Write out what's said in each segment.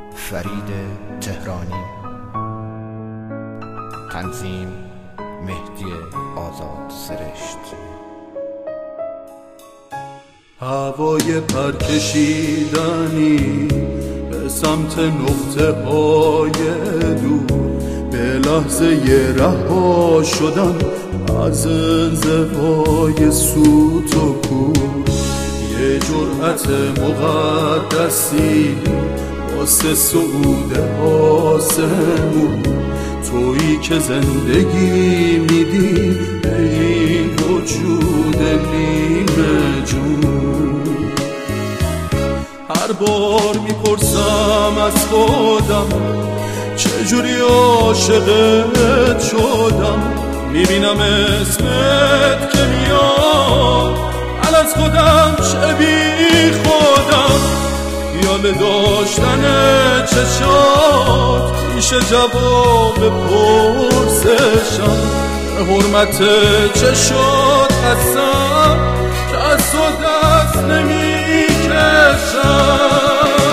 فرید تهرانی. تنظیم مهدی آزاد سرشت. هوای پرکشیدنی به سمت نقطه های دور، به لحظه رها شدن از انزوای سوت و کور. یه جرأت مقدسی واسه صعود آسمون، تویی که زندگی میدی به این وجود نیمه جون. هر بار میپرسم از خودم چجوری عاشقت شدم، میبینم اسمت که میاد، من از خودم چه بی خودم. خیال داشتن چشات میشه جواب پرسشم، به حرمت چشات هستم که از تو دست نمیکشم.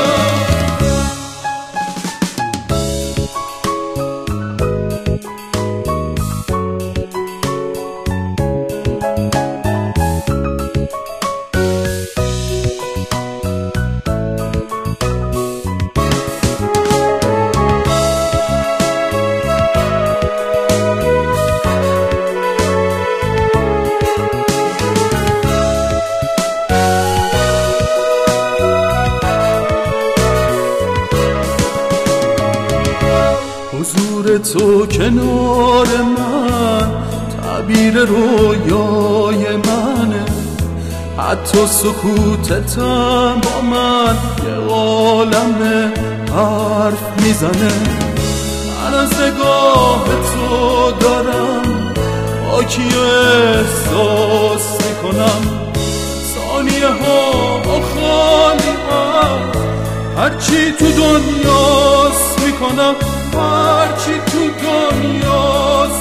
حضور تو کنار من تعبیر رویای منه، حتی سکوتتم با من یه عالم حرف میزنه. من از نگاه تو دارم پاکی احساس میکنم، ثانیه ها خالی هم هرچی تو دنیاست میکنم، هرچی تو دنیاست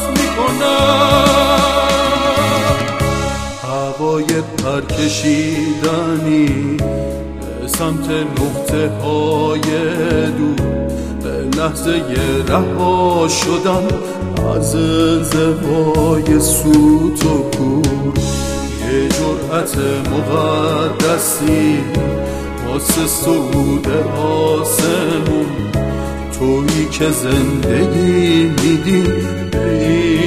میکنم. هوای پرکشیدنی به سمت نقطه های دور، به لحظه رها شدم از انزوای سوت و کور. یه جرأت مقدسی واسه صعود آسمون، تویی که زندگی میدی به